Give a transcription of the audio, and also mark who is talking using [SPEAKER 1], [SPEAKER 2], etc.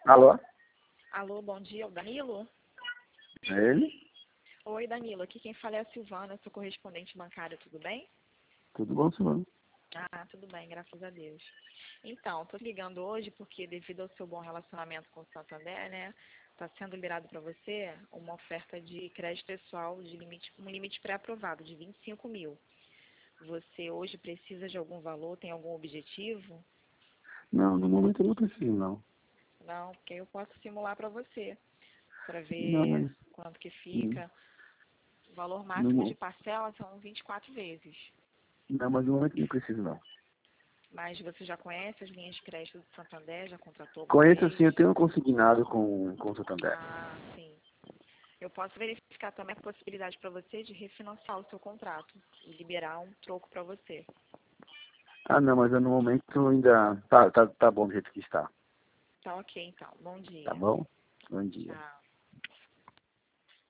[SPEAKER 1] Alô?
[SPEAKER 2] Alô, bom dia, o Danilo?
[SPEAKER 1] É ele?
[SPEAKER 2] Oi, Danilo, aqui quem fala é a Silvana, sou correspondente bancária, tudo bem?
[SPEAKER 1] Tudo bom, senhor?
[SPEAKER 2] Ah, tudo bem, graças a Deus. Então, tô ligando hoje porque devido ao seu bom relacionamento com o Santander, né, tá sendo liberado para você uma oferta de crédito pessoal de limite, um limite pré-aprovado de 25 mil. Você hoje precisa de algum valor, tem algum objetivo?
[SPEAKER 1] Não, no momento eu não preciso, não.
[SPEAKER 2] Não, porque eu posso simular para você, para
[SPEAKER 1] Não,
[SPEAKER 2] ver
[SPEAKER 1] mas...
[SPEAKER 2] quanto que
[SPEAKER 1] hum,
[SPEAKER 2] fica. O valor
[SPEAKER 1] No,
[SPEAKER 2] máximo de
[SPEAKER 1] mo-
[SPEAKER 2] parcela são 24 vezes.
[SPEAKER 1] não, mas no momento eu não preciso, não.
[SPEAKER 2] Mas você já conhece as linhas de crédito do Santander? Já contratou alguma
[SPEAKER 1] Conheço
[SPEAKER 2] vez?
[SPEAKER 1] assim, eu tenho um consignado com o Santander.
[SPEAKER 2] Ah, sim. Eu posso verificar também a possibilidade para você de refinanciar o seu contrato e liberar um troco para você.
[SPEAKER 1] Ah, não, mas eu, no momento ainda... Tá bom do jeito que está.
[SPEAKER 2] Tá ok, então. Bom
[SPEAKER 1] Tá
[SPEAKER 2] dia.
[SPEAKER 1] bom? Bom dia.
[SPEAKER 2] Tchau.